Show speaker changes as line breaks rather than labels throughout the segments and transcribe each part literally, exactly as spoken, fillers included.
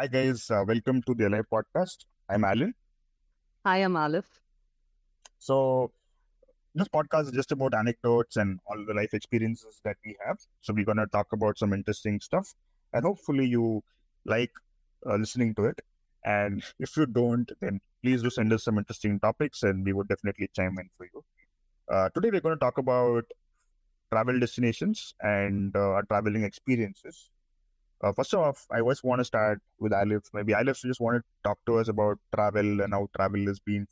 Hi guys, uh, welcome to the Alive podcast. I'm Alan.
Hi, I'm Aleph.
So this podcast is just about anecdotes and all the life experiences that we have. So we're gonna talk about some interesting stuff, and hopefully you like uh, listening to it. And if you don't, then please do send us some interesting topics, and we would definitely chime in for you. Uh, today we're going to talk about travel destinations and uh, our traveling experiences. Uh, first off, I always want to start with Aleph. Maybe Aleph, you just want to talk to us about travel and how travel has been.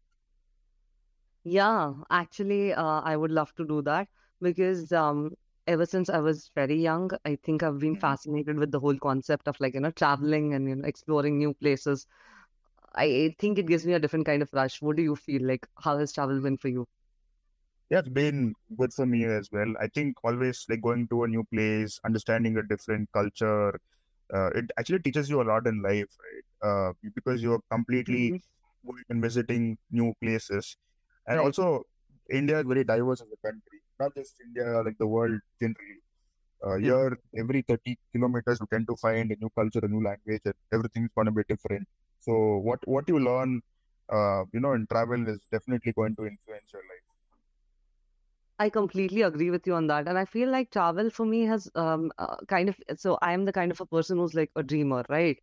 Yeah, actually, uh, I would love to do that because um, ever since I was very young, I think I've been
Mhm.
fascinated with the whole concept of like, you know, traveling and, you know, exploring new places. I I think it gives me a different kind of rush. What do you feel like? How has travel been for you?
Yeah, it's been good for me as well. I think always like going to a new place, understanding a different culture, uh, it actually teaches you a lot in life, right? Uh, because you're completely
Mhm.
going and visiting new places. And
Right.
also, India is very diverse as a country, not just India, like the world generally. Uh,
Yeah.
here, every thirty kilometers, you tend to find a new culture, a new language, and everything's going to be different. So, what, what you learn, uh, you know, in travel is definitely going to influence your life.
I completely agree with you on that. And I feel like travel for me has um uh, kind of so I am the kind of a person who's like a dreamer, right?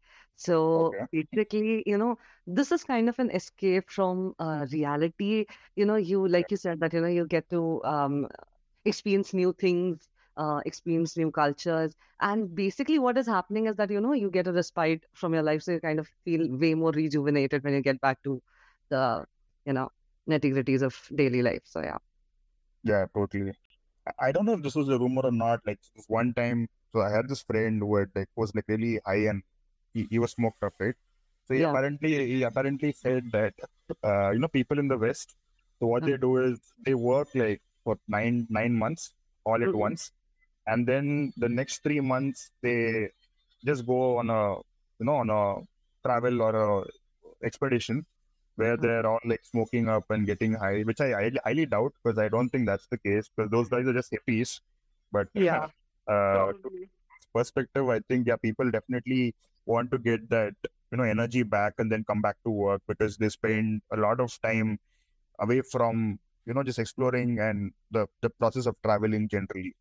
So
Okay.
basically, you know, this is kind of an escape from uh, reality. You know, you like you said that, you know, you get to um experience new things, uh, experience new cultures. And basically what is happening is that, you know, you get a respite from your life. So you kind of feel way more rejuvenated when you get back to the, you know, nitty-gritties of daily life. So yeah.
Yeah, totally. I I don't know if this was a rumor or not. Like this one time, so I had this friend who had, like was like really high and he, he was smoked up, right? So he
Yeah.
apparently he apparently said that uh, you know people in the West, so what they do is they work like for nine nine months all at
Mhm.
once, and then the next three months they just go on a you know on a travel or a expedition where they're all like smoking up and getting high, which I highly, highly doubt because I don't think that's the case because those guys are just hippies. But
Yeah,
uh, to
probably.
perspective, I think yeah, people definitely want to get that you know energy back and then come back to work because they spend a lot of time away from you know just exploring and the the process of traveling generally.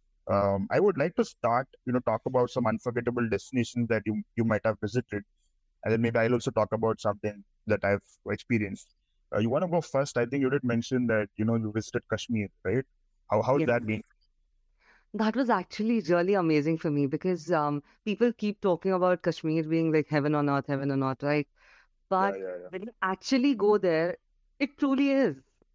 Um, I would like to start you know talk about some unforgettable destinations that you you might have visited, and then maybe I'll also talk about something that I've experienced. Uh, you want to go first? I think you did mention that you know you visited Kashmir, right? How how's
Yeah.
that been?
That was actually really amazing for me because um, people keep talking about Kashmir being like heaven on earth, heaven on earth, right?
Yeah,
But
yeah, yeah.
when you actually go there, it truly is.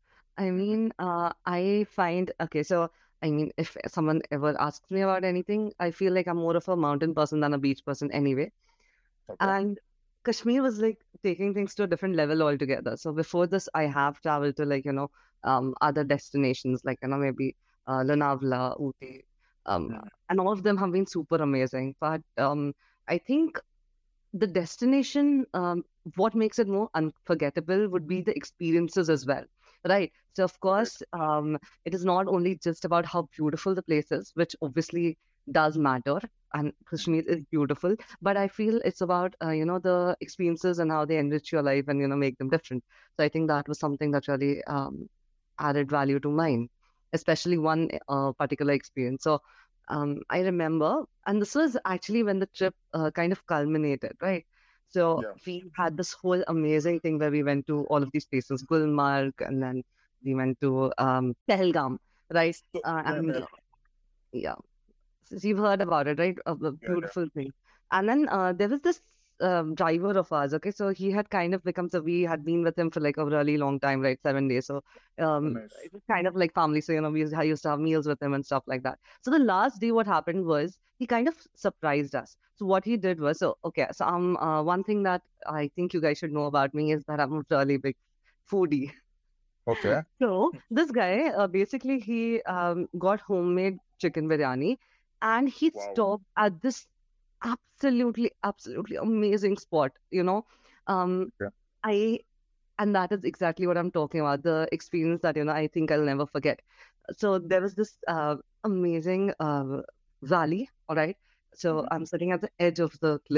I
Mhm.
mean, uh, I find, okay, so I mean, if someone ever asks me about anything, I feel like I'm more of a mountain person than a beach person anyway.
Okay.
And Kashmir was like taking things to a different level altogether. So before this, I have traveled to like, you know, um, other destinations like, you know, maybe uh, Lonavala, Ooty, um,
Mhm.
and all of them have been super amazing. But um, I think the destination, um, what makes it more unforgettable would be the experiences as well, right? So, of
Right.
course, um, it is not only just about how beautiful the place is, which obviously does matter, and
Mhm.
Kashmir is beautiful, but I feel it's about, uh, you know, the experiences and how they enrich your life and, you know, make them different. So, I think that was something that really um, added value to mine, especially one uh, particular experience. So, um, I remember, and this was actually when the trip uh, kind of culminated, right? So
Yeah.
we had this whole amazing thing where we went to all of these places, Gulmarg, and then we went to um, Pahalgam, right?
So
Uh,
yeah,
and
well,
uh, yeah, so you've heard about it, right? Of the
yeah, yeah.
beautiful thing. And then uh, there was this um, driver of ours. Okay, so he had kind of become so we had been with him for like a really long time, right? Seven days. So
Oh,
um,
nice.
it was kind of like family. So you know, we used, I used to have meals with him and stuff like that. So the last day, what happened was he kind of surprised us. So what he did was so okay. So um, uh, one thing that I think you guys should know about me is that I'm a really big foodie.
Okay.
So this guy, uh, basically, he um, got homemade chicken biryani, and he
Wow.
stopped at this absolutely, absolutely amazing spot. You know, um,
Okay.
I and that is exactly what I'm talking about. The experience that you know I think I'll never forget. So there was this uh, amazing uh, valley. All right, so
Mhm.
I'm sitting at the edge of the cliff.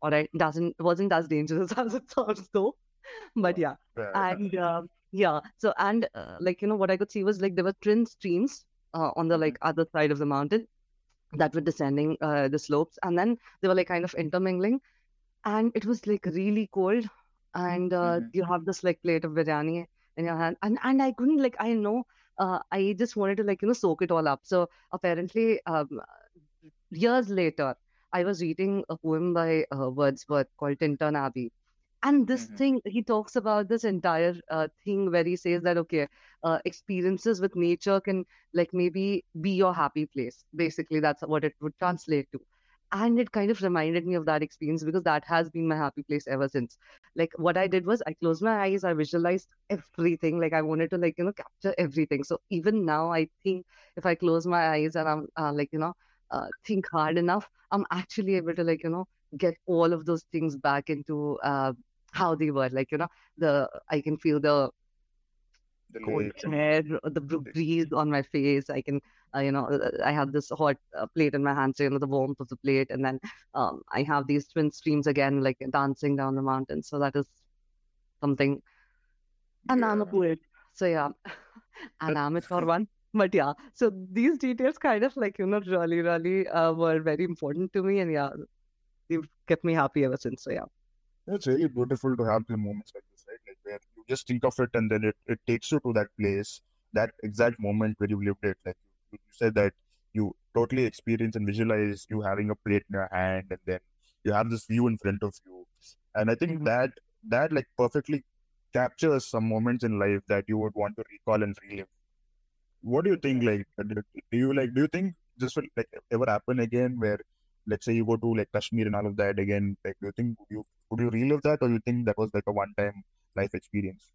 All right, doesn't wasn't as dangerous as it sounds though, but yeah,
Yeah.
and uh, yeah. So and uh, like you know what I could see was like there were twin streams uh, on the like other side of the mountain that were descending uh, the slopes, and then they were like kind of intermingling, and it was like really cold, and uh,
Mhm.
you have this like plate of biryani in your hand, and and I couldn't like I know uh, I just wanted to like you know soak it all up. So apparently, um, years later, I was reading a poem by uh, Wordsworth called Tintern Abbey. And this
Mhm.
thing, he talks about this entire uh, thing where he says that, okay, uh, experiences with nature can like maybe be your happy place. Basically, that's what it would translate to. And it kind of reminded me of that experience because that has been my happy place ever since. Like, what I did was I closed my eyes, I visualized everything. Like, I wanted to, like, you know, capture everything. So even now, I think if I close my eyes and I'm uh, like, you know, uh, think hard enough, I'm actually able to like you know get all of those things back into uh, how they were. Like you know, the I can feel the
The
cold
lake and
air, the br-
the,
breeze on my face. I can, uh, you know, uh, I have this hot uh, plate in my hand, so you know the warmth of the plate, and then um, I have these twin streams again, like dancing down the mountain. So that is something. And I'm a
yeah.
poet, so yeah, an amateur one. But yeah, so these details kind of like, you know, really, really uh, were very important to me. And yeah, they've kept me happy ever since. So yeah.
It's really beautiful to have the moments like this, right? Like where you just think of it and then it, it takes you to that place, that exact moment where you lived it. Like you, you said that you totally experience and visualize you having a plate in your hand and then you have this view in front of you. And I think
Mhm.
that that like perfectly captures some moments in life that you would want to recall and relive. What do you think? Like, uh, do do you like? Do you think this will like ever happen again? Where, let's say, you go to like Kashmir and all of that again. Like, do you think would you would you relive that, or you think that was like a one-time life experience?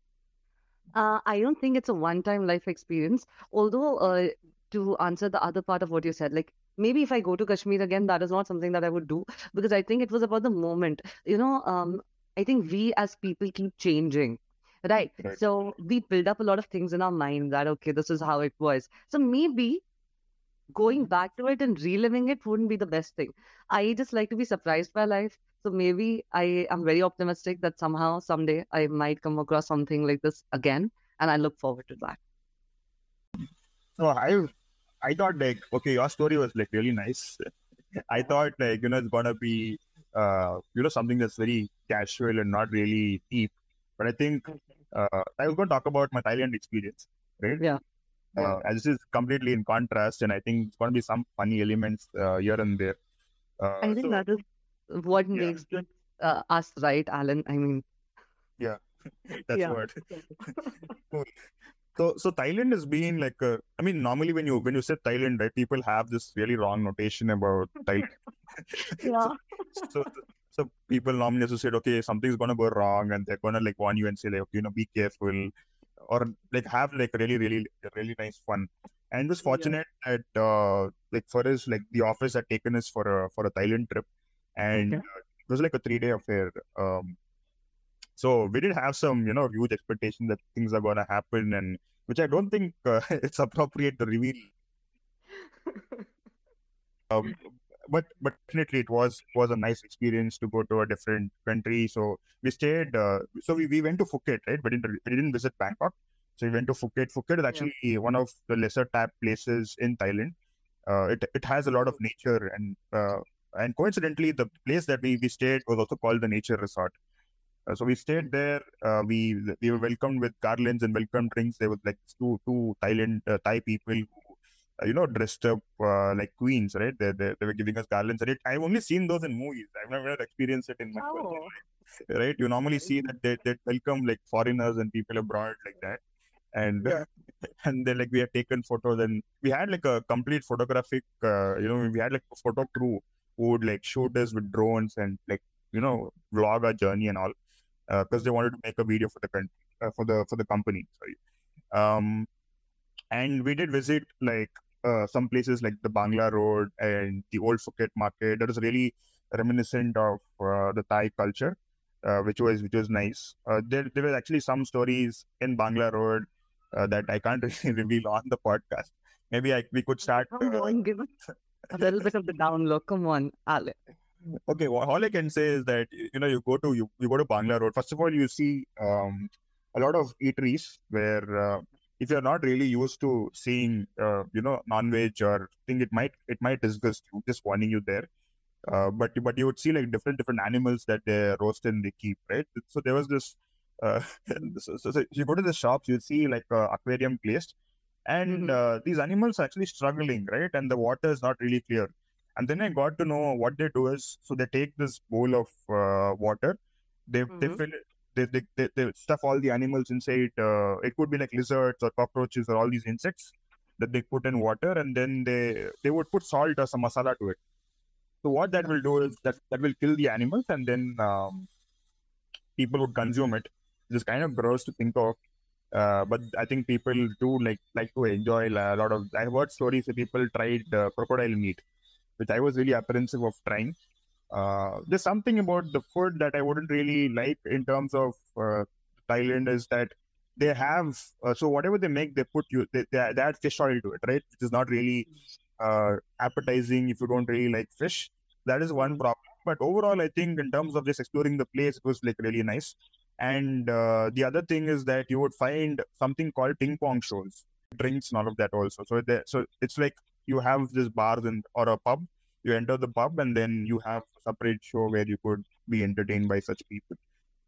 Uh, I don't think it's a one-time life experience. Although, uh, to answer the other part of what you said, like maybe if I go to Kashmir again, that is not something that I would do because I think it was about the moment. You know, um, I think we as people keep changing, right?
Right.
So we build up a lot of things in our mind that okay, this is how it was. So maybe going back to it and reliving it wouldn't be the best thing. I just like to be surprised by life. So maybe I am very optimistic that somehow, someday, I might come across something like this again. And I look forward to that.
So I I thought like okay, your story was like really nice. I thought like you know it's gonna be uh you know something that's very casual and not really deep. But I think
Okay.
uh I was gonna talk about my Thailand experience, right?
Yeah.
Uh, and this is completely in contrast, and I think it's gonna be some funny elements uh, here and there. Uh,
I think
so
that is what
yeah,
makes this uh, us, right, Alan? I mean,
yeah, that's
yeah.
what. Cool. So, so Thailand has been like, a, I mean, normally when you when you say Thailand, right, people have this really wrong notation about Thailand. so,
Yeah.
so, so people normally associate, okay, something's gonna go wrong, and they're gonna like warn you and say like, okay, you know, be careful, or like have like really, really, really nice fun. And was
Yeah.
fortunate that uh, like for us, like the office had taken us for a for a Thailand trip, and
Okay.
uh, it was like a three day affair. Um, so we did have some, you know, huge expectations that things are going to happen, and which I don't think uh, it's appropriate to reveal. Um, but but definitely it was was a nice experience to go to a different country. So we stayed. Uh, so we, we went to Phuket, right? But didn't we didn't visit Bangkok. So we went to Phuket. Phuket is
Yeah.
actually one of the lesser tapped places in Thailand. Uh, it it has a lot of nature, and uh, and coincidentally, the place that we, we stayed was also called the Nature Resort. Uh, so we stayed there. Uh, we we were welcomed with garlands and welcome drinks. There was like two two Thailand uh, Thai people who uh, you know dressed up uh, like queens, right? They, they they were giving us garlands. And it, I've only seen those in movies. I've never experienced it in my personal
Oh.
life, right? You normally see that they they welcome like foreigners and people abroad like that, and
Yeah.
and then like we had taken photos and we had like a complete photographic. Uh, you know, we had like a photo crew who would like shoot us with drones and like you know vlog our journey and all because uh, they wanted to make a video for the country, uh, for the for the company. Sorry. Um, and we did visit like uh, some places like the Bangla Road and the old Phuket market. That was really reminiscent of uh, the Thai culture, uh, which was which was nice. Uh, there there were actually some stories in Bangla Road uh, that I can't really reveal on the podcast. Maybe I, we could start.
Come
Uh,
on, give us a little bit of the down low. Come on, Alan.
Okay, well, all I can say is that you know you go to you, you go to Bangla Road. First of all, you see um, a lot of eateries where uh, if you're not really used to seeing uh, you know non-veg or thing, it might it might disgust you. Just warning you there. Uh, but but you would see like different different animals that they roast and they keep, right? So there was this. Uh, so, so, so you go to the shops, you see like uh, aquarium placed, and
Mm-hmm.
uh, these animals are actually struggling, right? And the water is not really clear. And then I got to know what they do is, so they take this bowl of uh, water, they they
Mm-hmm.
fill it, they, they they they stuff all the animals inside. Uh, it could be like lizards or cockroaches or all these insects that they put in water, and then they they would put salt or some masala to it. So what that will do is that that will kill the animals, and then um, people would consume it. It's kind of gross to think of, uh, but I think people do like like to enjoy a lot of. I heard stories that people tried uh, crocodile meat, which I was really apprehensive of trying. Uh, there's something about the food that I wouldn't really like in terms of uh, Thailand is that they have uh, so whatever they make, they put you they, they, they add fish oil to it, right? Which is not really uh, appetizing if you don't really like fish. That is one
Mm-hmm.
problem. But overall, I think in terms of just exploring the place, it was like really nice. And uh, the other thing is that you would find something called ping pong shows, drinks and all of that also. So there, so it's like you have this bar and or a pub. You enter the pub and then you have a separate show where you could be entertained by such people.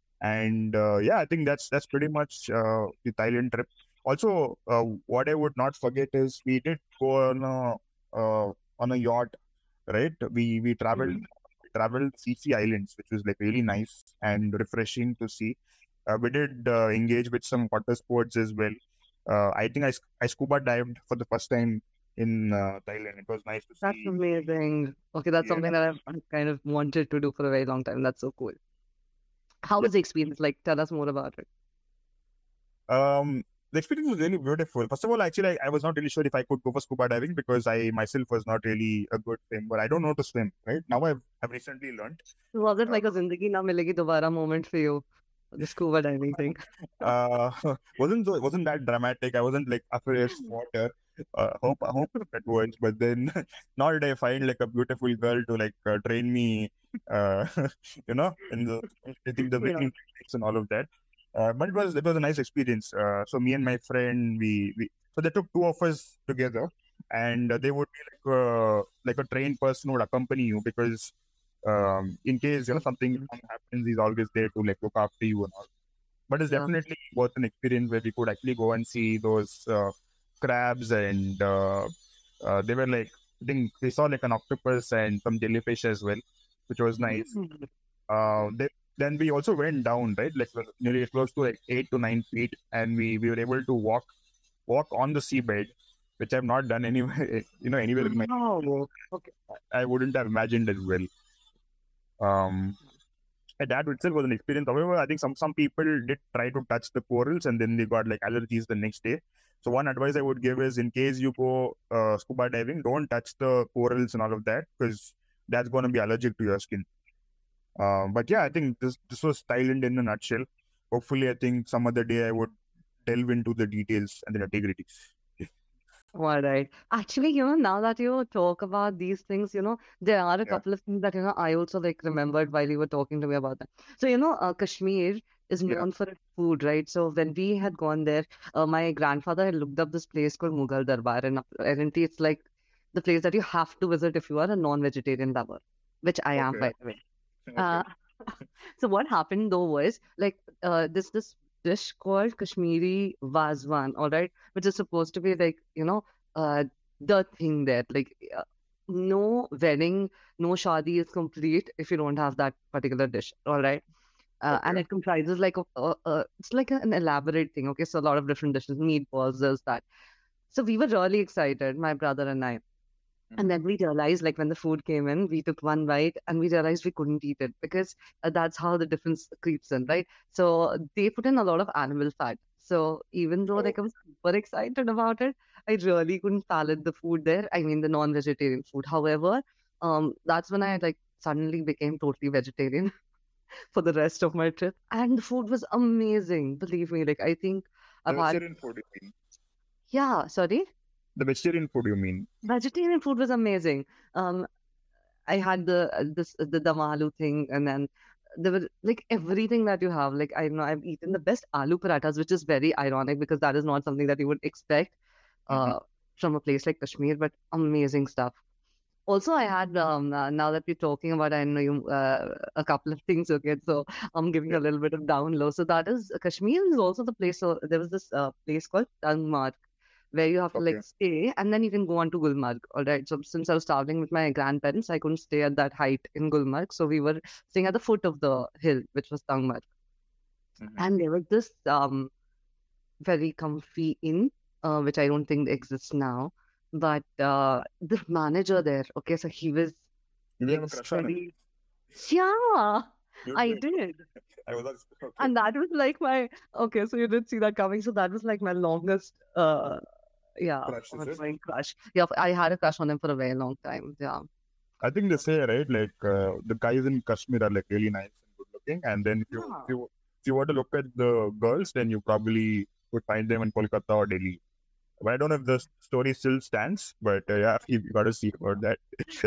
And uh, yeah, I think that's that's pretty much uh, the Thailand trip. Also, uh, what I would not forget is we did go on a uh, on a yacht, right? We we traveled
Mm-hmm.
traveled Fiji Islands, which was like really nice and refreshing to see. Uh, we did uh, engage with some water sports as well. Uh, I think I, sc- I scuba dived for the first time in uh, Thailand. It was nice to
That's
see.
amazing. Okay, that's
Yeah.
something that I've I've kind of wanted to do for a very long time. That's so cool. How
Yeah.
was the experience? Like, tell us more about it.
Um, the experience was really beautiful. First of all, actually, I, I was not really sure if I could go for scuba diving because I myself was not really a good swimmer. I don't know to swim, right? Now I've, I've recently learned.
Was it like a Zindagi Na Milegi Dobara moment for you? The scuba diving thing.
Uh, wasn't so, wasn't that dramatic. I wasn't like afraid of water. Uh, hope I hope that was, but then now that I find like a beautiful girl to like uh, train me, uh, you know, in the I think the
Yeah.
breathing techniques and all of that. Uh, but it was it was a nice experience. Uh, so me and my friend, we, we so they took two of us together, and uh, they would be like uh, like a trained person would accompany you because um, in case you know something
Mhm.
happens, he's always there to like look after you and all. But it's
Yeah.
definitely worth an experience where we could actually go and see those uh, crabs and uh, uh, they were like I think we saw like an octopus and some jellyfish as well, which was nice.
Mhm.
Uh, they, then we also went down, right, like uh, nearly close to like eight to nine feet, and we, we were able to walk walk on the seabed, which I've not done anywhere, you know, anywhere in my.
Wow. Okay.
I wouldn't have imagined as well. Um, And that itself was an experience. However, I think some some people did try to touch the corals and then they got like allergies the next day. So one advice I would give is in case you go uh, scuba diving, don't touch the corals and all of that because that's going to be allergic to your skin. Uh, but yeah, I think this this was Thailand in a nutshell. Hopefully, I think some other day I would delve into the details and the nitty-gritties.
All right. Actually, you know, now that you talk about these things, you know, there are a
Yeah,
couple of things that, you know, I also like remembered while you were talking to me about that. So, you know, uh, Kashmir is
yeah,
known for its food, right? So when we had gone there, uh, my grandfather had looked up this place called Mughal Darbar, and apparently it's like the place that you have to visit if you are a non-vegetarian lover, which I am,
okay,
by the way.
okay,
Uh, so what happened though was like uh, this this dish called Kashmiri Vazwan, all right, which is supposed to be like you know uh, the thing there. Like uh, no wedding, no shadi is complete if you don't have that particular dish, all right. Uh,
okay,
and it comprises like a, a, a it's like an elaborate thing. Okay, so a lot of different dishes, meatballs, there's that. So we were really excited, my brother and I. And
hmm,
then we realized, like, when the food came in, we took one bite and we realized we couldn't eat it because uh, that's how the difference creeps in, right? So they put in a lot of animal fat. So even though,
oh,
like, I was super excited about it, I really couldn't palate the food there. I mean, the non-vegetarian food. However, um, that's when I, like, suddenly became totally vegetarian for the rest of my trip. And the food was amazing. Believe me, like, I think
the
I've had,
vegetarian food you mean?
yeah, sorry.
The vegetarian food you mean?
Vegetarian food was amazing. Um, I had the uh, this the dum aloo thing, and then there were like everything that you have. Like I know I've eaten the best aloo parathas, which is very ironic because that is not something that you would expect
Mhm.
uh, from a place like Kashmir, but amazing stuff. Also, I had um, uh, now that we're talking about, I know you uh, a couple of things. Okay, so I'm giving
Yeah.
a little bit of down low. So that is Kashmir is also the place. So there was this uh, place called Tangmar where you have to
Okay.
like stay and then you can go on to Gulmarg. All right. So since I was traveling with my grandparents, I couldn't stay at that height in Gulmarg. So we were staying at the foot of the hill, which was Tangmar.
Mhm.
And there was this um very comfy inn, uh, which I don't think exists now. But uh, the manager there, okay, so he was
Did you have
like
a crush on him?
steady. Yeah,
You
I
did.
did.
I was like, okay.
And that was like my okay, so you did see that coming. So that was like my longest uh yeah,
Crush, is it?
ongoing crush. Yeah, I had a crush on him for a very long time. Yeah.
I think they say, right, like uh, the guys in Kashmir are like really nice and good looking, and then if you if
Yeah.
you if you were to look at the girls, then you probably would find them in Kolkata or Delhi. But I don't know if the story still stands, but uh, yeah, you got to see about that.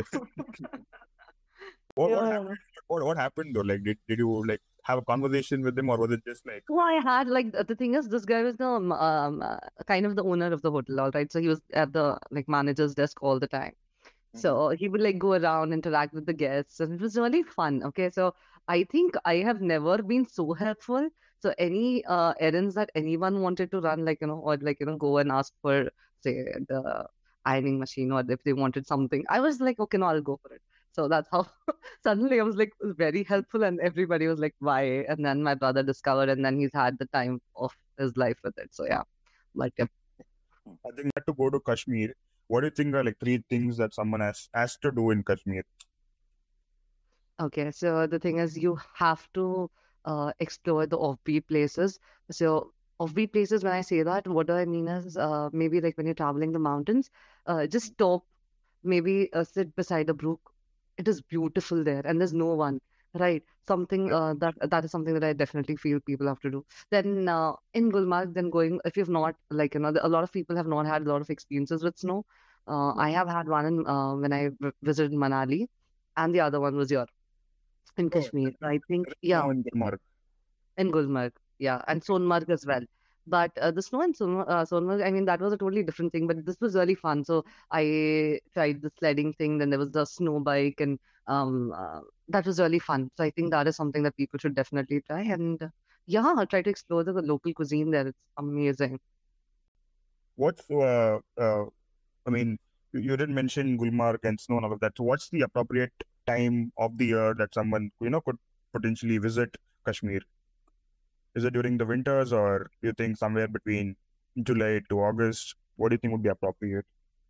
what what
Yeah.
happened? What what happened though? Like, did did you like have a conversation with him, or was it just like
Well, I had like the the thing is, this guy was the um, um, uh, kind of the owner of the hotel, all right. So he was at the like manager's desk all the time.
Mhm.
So he would like go around, interact with the guests, and it was really fun. Okay, so I think I have never been so helpful. So any uh, errands that anyone wanted to run, like you know, or like you know, go and ask for say the ironing machine, or if they wanted something, I was like, okay, no, I'll go for it. So that's how suddenly I was like very helpful, and everybody was like, why? And then my brother discovered, and then he's had the time of his life with it. So yeah, like yeah.
I think you had to go to Kashmir. What do you think are like three things that someone has has to do in Kashmir?
Okay, so the thing is, you have to uh, explore the offbeat places. So, offbeat places, when I say that, what do I mean is uh, maybe like when you're traveling the mountains, uh, just stop, maybe uh, sit beside a brook. It is beautiful there, and there's no one, right? Something
Yeah.
uh, that that is something that I definitely feel people have to do. Then uh, in Gulmarg, then going if you've not like you know, a lot of people have not had a lot of experiences with snow. Uh, I have had one in, uh, when I v- visited Manali, and the other one was your in
Oh,
Kashmir. I think,
there is
yeah,
snow in Gulmarg.
in Gulmarg, yeah, and Sonmarg as well. But uh, the snow in Son- uh, Sonmarg, I mean, that was a totally different thing. But this was really fun. So I tried the sledding thing. Then there was the snow bike, and um, uh, that was really fun. So I think that is something that people should definitely try. And uh, yeah, try to explore the local cuisine there. It's amazing.
What's uh, uh I mean, you, you didn't mention Gulmarg and snow and all of that. So what's the appropriate time of the year that someone you know could potentially visit Kashmir? Is it during the winters, or do you think somewhere between July to August? What do you think would be appropriate?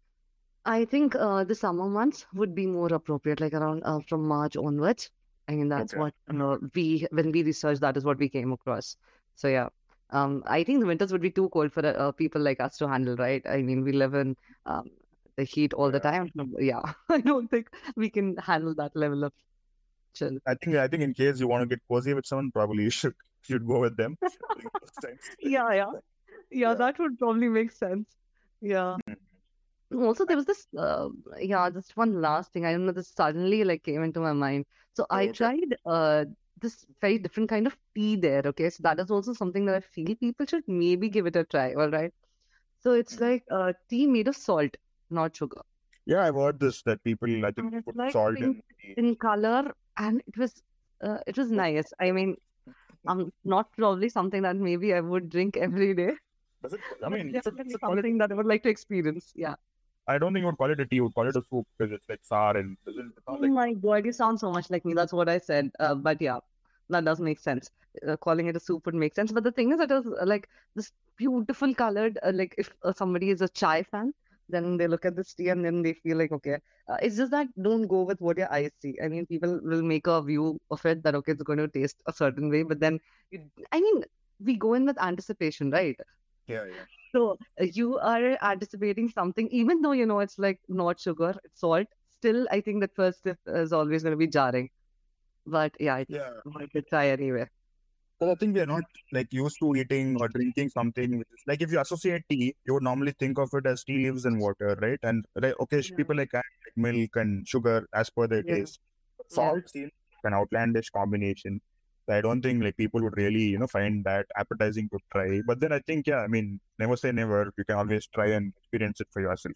I think uh, the summer months would be more appropriate, like around uh, from March onwards. I mean, that's
Okay.
what uh, we, when we researched, that is what we came across. So, yeah. Um, I think the winters would be too cold for uh, people like us to handle, right? I mean, we live in um, the heat all the
Yeah.
time. So, yeah, I don't think we can handle that level of chill.
I think I think in case you want to get cozy with someone, probably you should should go with them during those times.
Yeah, yeah. Yeah,
Yeah.
that would probably make sense. Yeah.
Mhm.
Also, there was this, uh, yeah, just one last thing. I don't know, this suddenly like came into my mind. So I
Oh, okay.
tried uh this very different kind of tea there. Okay, so that is also something that I feel people should maybe give it a try. All right. So it's
Mhm.
like uh tea made of salt, not sugar,
Yeah, I've heard this that people I think
and it's
put
like
salt
pink
in tea.
in color, and it was uh, it was nice. I mean, I'm not probably something that maybe I would drink every day,
Does it? I
but
mean, should,
definitely
should call it.
something that I would like to experience. Yeah.
I don't think you would call it a tea. You would call it a soup because it's like sour and doesn't it's
Oh
not like.
my God, you sound so much like me. That's what I said. Uh, but yeah, that does make sense. Uh, calling it a soup would make sense. But the thing is, it is uh, like this beautiful colored. Uh, like if uh, somebody is a chai fan, then they look at this tea and then they feel like, okay, uh, it's just that don't go with what your eyes see. I mean, people will make a view of it that okay, it's going to taste a certain way, but then, you, I mean, we go in with anticipation, right?
Yeah, yeah.
So uh, you are anticipating something, even though you know it's like not sugar, it's salt. Still, I think that first step is always going to be jarring. But yeah, it's
Yeah.
worth a try anyway.
But I think we are not like used to eating or drinking something which is like if you associate tea, you would normally think of it as tea leaves and water, right? And like, okay,
Yeah.
people like add like milk and sugar as per their
Yeah.
taste. But
Yeah.
salt seems like an outlandish combination. So I don't think like people would really, you know, find that appetizing to try. But then I think, yeah, I mean, never say never. You can always try and experience it for yourself.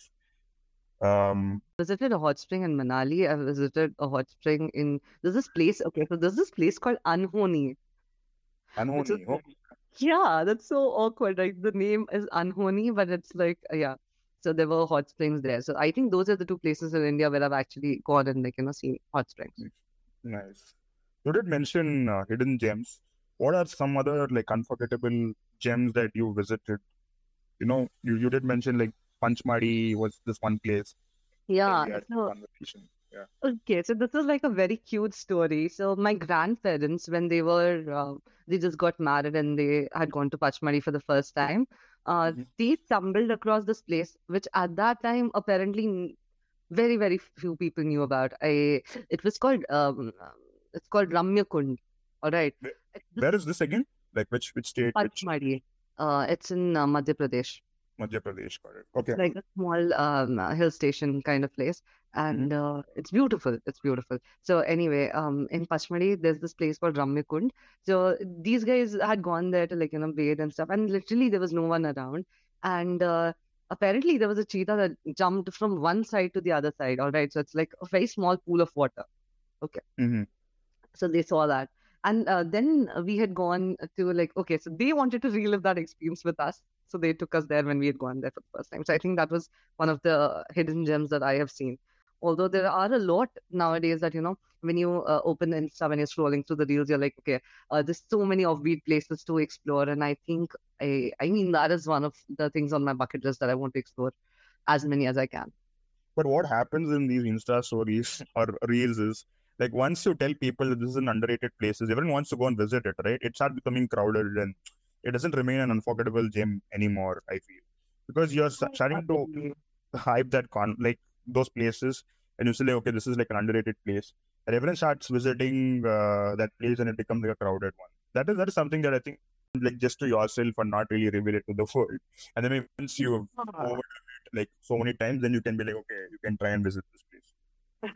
Um,
Visited a hot spring in Manali. I visited a hot spring in there's this place. Okay, so there's this place called Anhoni, which is
Anhoni. Oh,
yeah, that's so awkward. Like the name is Anhoni, but it's like uh, yeah. So there were hot springs there. So I think those are the two places in India where I've actually gone and like you know seen hot springs.
nice. You did mention uh, hidden gems. What are some other like unforgettable gems that you visited? You know, you, you did mention like Panchmadi was this one place that
Yeah.
we had
So
conversation. Yeah.
okay, so this is like a very cute story. So my grandparents, when they were, uh, they just got married and they had gone to Pachmari for the first time. Uh,
Mhm.
they stumbled across this place, which at that time apparently n- very very few people knew about. I it was called um, it's called Ramya Kund. All right,
Where
this
where is this again? Like which which state? Which
Pachmari. Uh, it's in uh, Madhya Pradesh.
Madhya Pradesh? Got it.
It's
Okay.
like a small um, uh, hill station kind of place,
Mhm.
and uh, it's beautiful. It's beautiful. So anyway, um, in Pachmadi, there's this place called Ramyakund. So these guys had gone there to like you know bathe and stuff, and literally there was no one around, and uh, apparently there was a cheetah that jumped from one side to the other side. All right, so it's like a very small pool of water. Okay,
Mm-hmm.
so they saw that. And uh, then we had gone to like, okay, so they wanted to relive that experience with us. So they took us there when we had gone there for the first time. So I think that was one of the hidden gems that I have seen. Although there are a lot nowadays that, you know, when you uh, open Insta, when you're scrolling through the reels, you're like, okay, uh, there's so many offbeat places to explore. And I think, I, I mean, that is one of the things on my bucket list that I want to explore as many as I can.
But what happens in these Insta stories or reels is like once you tell people that this is an underrated place, everyone wants to go and visit it, right? It starts becoming crowded and it doesn't remain an unforgettable gem anymore, I feel. Because you're s- starting to
Absolutely.
hype that con like those places and you say like, okay, this is like an underrated place. And everyone starts visiting uh, that place and it becomes like a crowded one. That is that is something that I think like just to yourself and not really reveal it to the world. And then maybe once you
Ah.
over like so many times, then you can be like, okay, you can try and visit this place.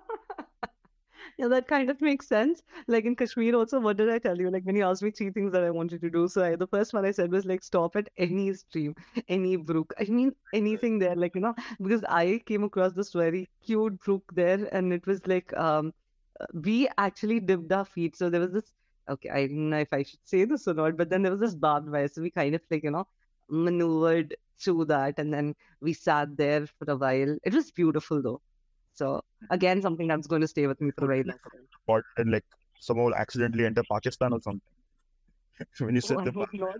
Yeah, that kind of makes sense. Like in Kashmir, also, what did I tell you? Like when you asked me three things that I wanted to do, so I, the first one I said was like stop at any stream, any brook. I mean anything there, like you know, because I came across this very cute brook there, and it was like um, uh, we actually dipped our feet. So there was this. Okay, I don't know if I should say this or not, but then there was this barbed wire, so we kind of like you know maneuvered through that, and then we sat there for a while. It was beautiful though. So again, something that's going to stay with me for a very long time.
But and like somehow accidentally enter Pakistan or something. When you
Oh,
said
I
the
hope not.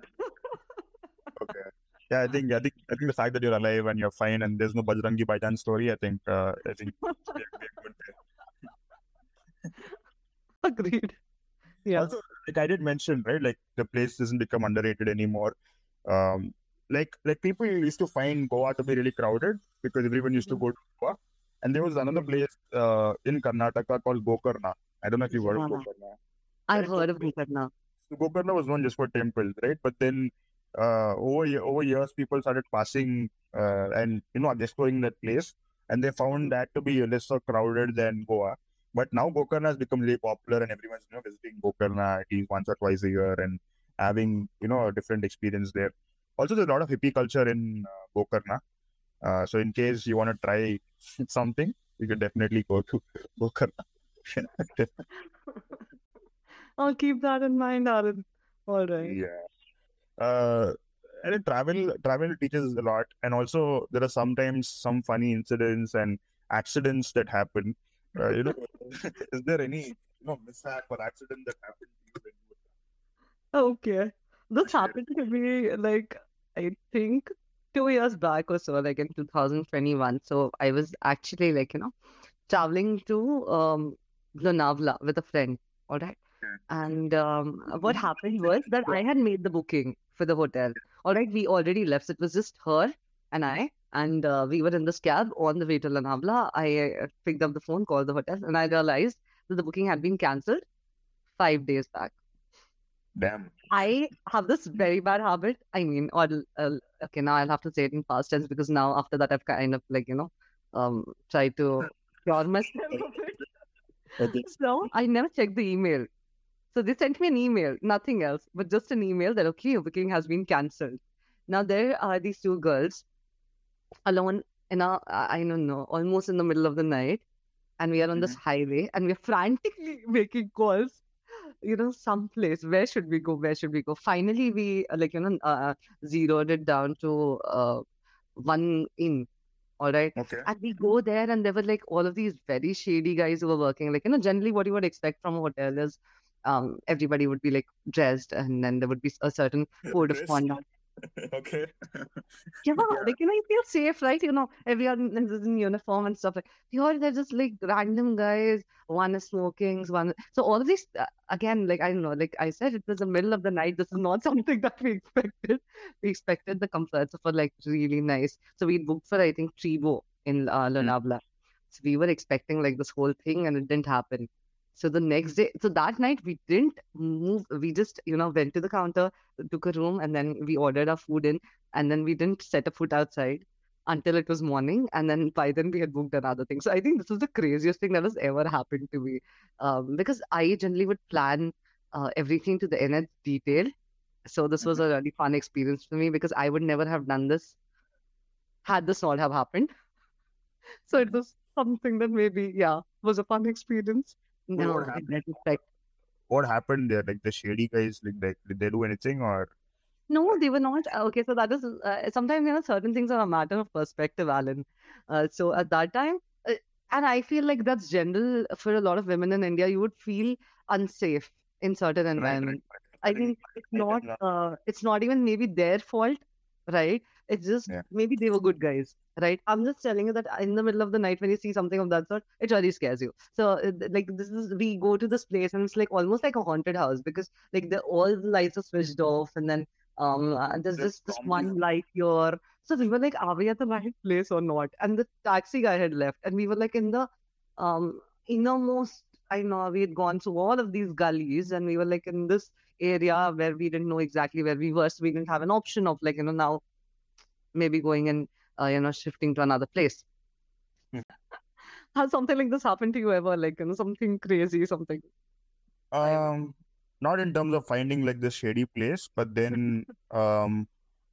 okay. Yeah, I think I think I think the fact that you're alive and you're fine and there's no Bajrangi Bhaijaan story, I think uh, I think we're, we're good there.
Agreed. Yeah.
Also, like I did mention, right? Like the place doesn't become underrated anymore. Um, like like people used to find Goa to be really crowded because everyone used to
Mhm.
go to Goa. And there was another
Yeah.
place uh, in Karnataka called Gokarna. I don't know if you've heard of
Yeah.
Gokarna.
I've
Right? So
heard of Gokarna.
So Gokarna was known just for temples, right? But then uh, over ye- over years, people started passing uh, and you know exploring that place, and they found that to be lesser crowded than Goa. But now Gokarna has become really popular, and everyone's you know visiting Gokarna at least once or twice a year and having you know a different experience there. Also, there's a lot of hippie culture in uh, Gokarna. Uh, so in case you want to try something, you could definitely go to Gokarna.
I'll keep that in mind, Aaron. All right.
Yeah. uh and then travel travel teaches a lot, and also there are sometimes some funny incidents and accidents that happen. Uh, you know, is there any you know mishap or accident that happened to you when you
Okay.
were
This
sharing?
happened to me like I think two years back or so, like in two thousand twenty-one. So I was actually like, you know, traveling to um Lonavala with a friend. All right. And um, what happened was that I had made the booking for the hotel. All right, we already left. So it was just her and I, and uh, we were in this cab on the way to Lonavala. I uh, picked up the phone, called the hotel, and I realized that the booking had been cancelled five days back.
Damn.
I have this very bad habit. I mean, or uh, okay, now I'll have to say it in past tense because now after that I've kind of like, you know, um, tried to cure myself of it.
Okay.
So I never check the email. So they sent me an email, nothing else, but just an email that okay, your booking has been cancelled. Now there are these two girls alone in a, I I don't know, almost in the middle of the night, and we are on this
Mhm.
highway, and we're frantically making calls. You know, someplace. Where should we go? Where should we go? Finally, we uh, like you know uh, zeroed it down to uh, one inn. All right.
Okay.
And we go there, and there were like all of these very shady guys who were working. Like, you know, generally what you would expect from a hotel is um, everybody would be like dressed, and then there would be a certain code of
Dressed.
conduct.
Okay.
Yeah,
Yeah.
like, you know, you feel safe, right? You know, everyone is in uniform and stuff like here, they're just like random guys. One is smoking, one. So all of these, uh, again, like, I don't know, like I said, it was the middle of the night. This is not something that we expected. We expected the comforts of a like really nice. So we booked for, I think, Tribo in uh,
Mm.
Lonavala. So we were expecting like this whole thing and it didn't happen. So the next day, so that night we didn't move. We just, you know, went to the counter, took a room, and then we ordered our food in, and then we didn't set a foot outside until it was morning, and then by then we had booked another thing. So I think this was the craziest thing that has ever happened to me, um, because I generally would plan uh, everything to the nth detail. So this was
Mhm.
a really fun experience for me because I would never have done this had this not have happened. So it was something that maybe, yeah, was a fun experience.
So what
No, in
happened?
retrospect.
What happened there? Like the shady guys, like, like did they do anything or?
No, they were not. uh, Okay, so that is uh, sometimes, you know, certain things are a matter of perspective, Alan. Uh, so at that time, uh, and I feel like that's general for a lot of women in India, you would feel unsafe in certain
Right, right.
environments. I
Correct.
think it's
Right.
not,
Yeah.
uh, it's not even maybe their fault, right? It's just
Yeah.
maybe they were good guys, right? I'm just telling you that in the middle of the night when you see something of that sort, it really scares you. So, uh, th- like, this is we go to this place and it's like almost like a haunted house because like the all the lights are switched off and then um, uh, there's
Just
just this
zombies.
one light here. So we were like, are we at the right place or not? And the taxi guy had left, and we were like in the um innermost. I know we had gone through all of these gullies, and we were like in this area where we didn't know exactly where we were, so we didn't have an option of like you know now maybe going and uh, you know shifting to another place.
Hmm.
Has something like this happened to you ever? Like you know something crazy, something? I
Um, Not in terms of finding like this shady place, but then um,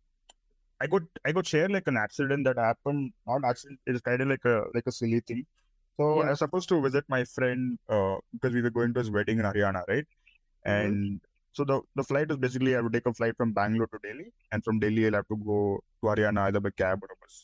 I could I could share like an accident that happened. Not accident. It's kind of like a like a silly thing. So I
yeah.
was supposed to visit my friend uh, because we were going to his wedding in Haryana, right?
Mm-hmm.
And so the the flight is basically I have to take a flight from Bangalore to Delhi, and from Delhi I'll have to go to Haryana either by cab or a bus.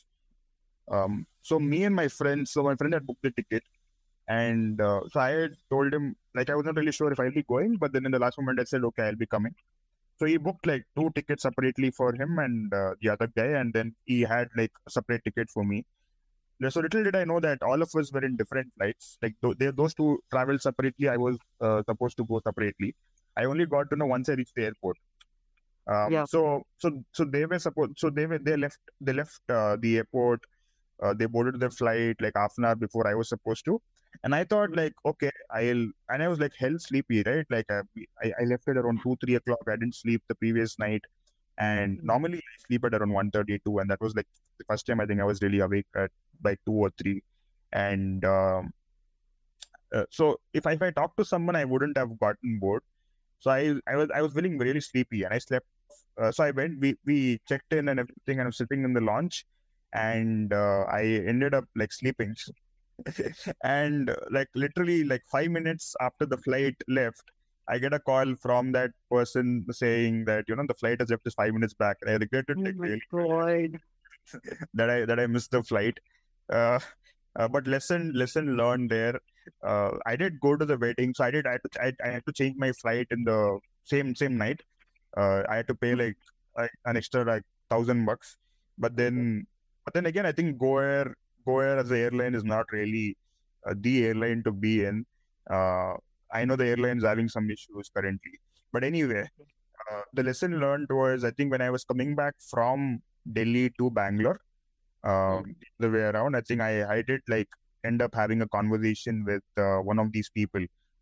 Um, so me and my friend, so my friend had booked the ticket, and uh, so I had told him like I was not really sure if I'll be going, but then in the last moment I said okay I'll be coming. So he booked like two tickets separately for him and uh, the other guy, and then he had like a separate ticket for me. So little did I know that all of us were in different flights. Like th- they, those two traveled separately. I was uh, supposed to go separately. I only got to know once I reached the airport. Um,
Yeah.
so so so they were supposed. So they were they left they left uh, the airport. Uh, they boarded their flight like half an hour before I was supposed to, and I thought like okay I'll and I was like hell sleepy, right? Like uh, I I left it around two three o'clock. I didn't sleep the previous night, and
Mm.
normally I sleep at around one thirty two, and that was like the first time I think I was really awake at like two or three. And um, uh, so if I, if I talked to someone, I wouldn't have gotten bored. So I I was I was feeling really sleepy, and I slept. Uh, so I went. We we checked in and everything, and I was sitting in the lounge, and uh, I ended up like sleeping. And uh, like literally like five minutes after the flight left, I get a call from that person saying that you know the flight has left just five minutes back, and I regretted
Oh
like
my
really
God.
that I that I missed the flight. Uh, uh, but lesson lesson learned there. Uh, I did go to the wedding, so I did. I had to, I, I had to change my flight in the same same night. Uh, I had to pay like, like an extra like thousand bucks. But then, but then again, I think Go Air Go Air as an airline is not really uh, the airline to be in. Uh, I know the airline's having some issues currently, but anyway, uh, the lesson learned was I think when I was coming back from Delhi to Bangalore,
Mm.
um, the way around. I think I I did like end up having a conversation with uh, one of these people.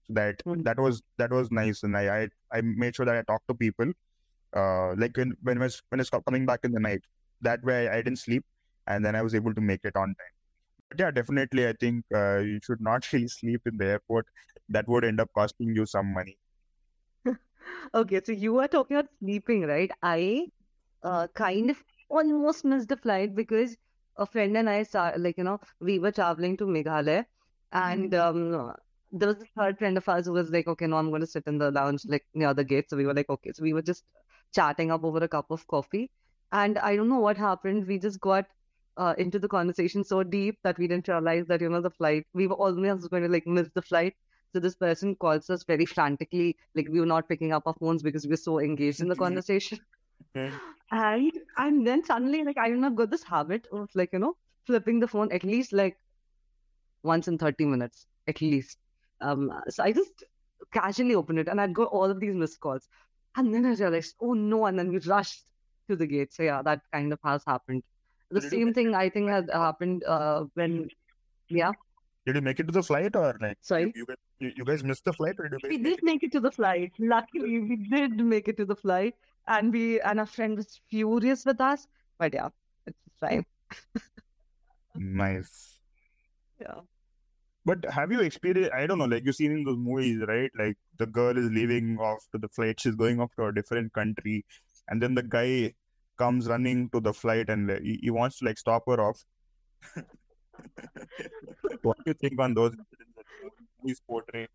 So that
Mm.
that was that was nice, and I I, I made sure that I talked to people. Uh, like when when I was when I stopped coming back in the night. That way I, I didn't sleep, and then I was able to make it on time. But yeah, definitely, I think uh, you should not really sleep in the airport. That would end up costing you some money.
Okay, so you are talking about sleeping, right? I uh, kind of almost missed the flight because a friend and I start like you know we were traveling to Meghalaya, and um, there was a third friend of ours who was like, okay, no, I'm going to sit in the lounge like near the gate. So we were like, okay, so we were just chatting up over a cup of coffee, and I don't know what happened. We just got uh, into the conversation so deep that we didn't realize that you know the flight. We were almost going to like miss the flight. So this person calls us very frantically, like we were not picking up our phones because we were so engaged in the conversation.
Okay.
And and then suddenly, like I don't know, I've got this habit of like, you know, flipping the phone at least like once in thirty minutes, at least. Um, so I just casually opened it and I'd got all of these missed calls. And then I realized, oh no, and then we rushed to the gate. So yeah, that kind of has happened. The
So did you
same
make
thing I think had happened uh when yeah,
did you make it to the flight, or like you
sorry.
you guys you, you guys missed the flight, or did you
We
guys make
did make it to the flight. Luckily, we did make it to the flight. And we and our friend was furious with us. But yeah, it's fine.
it? Nice.
Yeah.
But have you experienced? I don't know. Like you've seen in those movies, right? Like the girl is leaving off to the flight. She's going off to a different country, and then the guy comes running to the flight, and like, he, he wants to like stop her off. What do you think on those incidents that movies portray?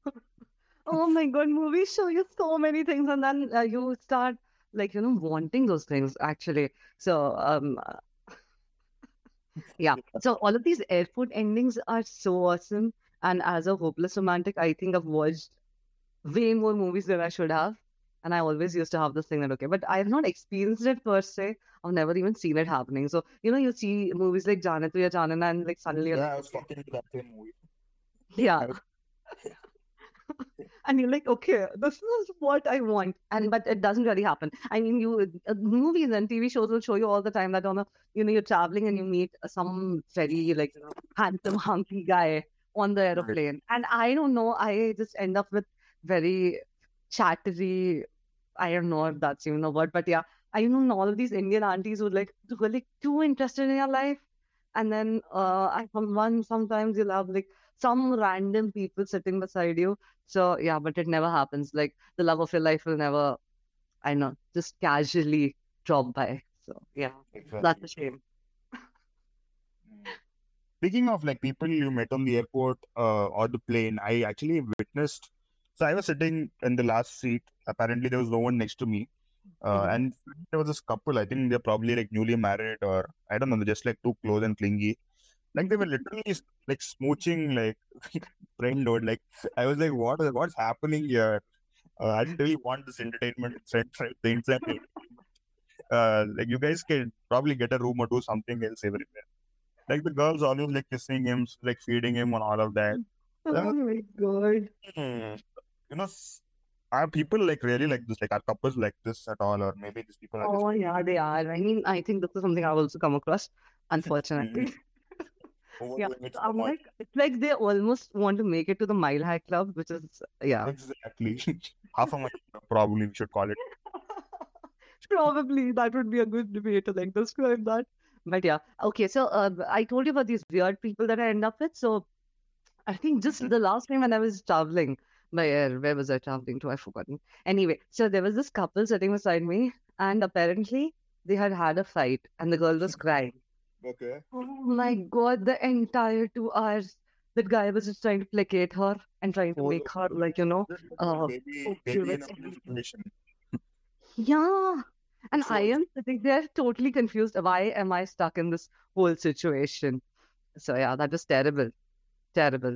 Oh my God, movies show you so many things, and then uh, you start like you know wanting those things actually. So um uh, yeah. So all of these airport endings are so awesome. And as a hopeless romantic, I think I've watched way more movies than I should have. And I always used to have this thing that okay, but I have not experienced it per se. I've never even seen it happening. So you know, you see movies like Jaane Tu Ya Janana, and like suddenly you're
Yeah,
like,
I was
okay,
talking to that same movie.
yeah.
I was,
And you're like, okay, this is what I want, and but it doesn't really happen. I mean, you uh, movies and T V shows will show you all the time that on a you know you're traveling and you meet some very like you know handsome hunky guy on the
right.
aeroplane, and I don't know, I just end up with very chattery. I don't know if that's even a word, but yeah, I know all of these Indian aunties who like who are like too interested in your life, and then uh, I from one sometimes you'll have like some random people sitting beside you. So yeah, but it never happens. Like the love of your life will never, I know, just casually drop by. So yeah, that's
Exactly.
a shame.
Mm. Speaking of like people you met on the airport uh, or the plane, I actually witnessed. So I was sitting in the last seat. Apparently, there was no one next to me. Uh,
Mhm.
and there was this couple. I think they're probably like newly married, or I don't know. They're just like too close and clingy. Like they were literally like smooching, like friend or like I was like, what is what's happening here? Uh, I didn't really want this entertainment. The instant, uh, like you guys can probably get a room or do something else everywhere. Like the girls always like kissing him, like feeding him and all of that. I
Oh
was,
my God.
hmm, you know, s- are people like really like this? Like are couples like this at all, or maybe these people are just
Oh yeah, they are. I mean, I think this is something I've also come across,
mm,
unfortunately. Yeah.
overdoing it
So
so
I'm
much?
like, it's like they almost want to make it to the Mile High Club, which is yeah.
Exactly, half a mile probably we should call it.
Probably that would be a good way to like describe that. But yeah, okay. So uh, I told you about these weird people that I end up with. So I think just
Mhm.
the last time when I was traveling by air, where was I traveling to? I've forgotten. Anyway, so there was this couple sitting beside me, and apparently they had had a fight, and the girl was crying.
Okay.
Oh my God, the entire two hours, that guy was just trying to placate her and trying to
So
make her like, you know,
just like
uh,
baby,
okay
baby
with
in a blue
everything.
situation.
Yeah. And I
So
am sitting there totally confused. Why am I stuck in this whole situation? So yeah, that was terrible. Terrible.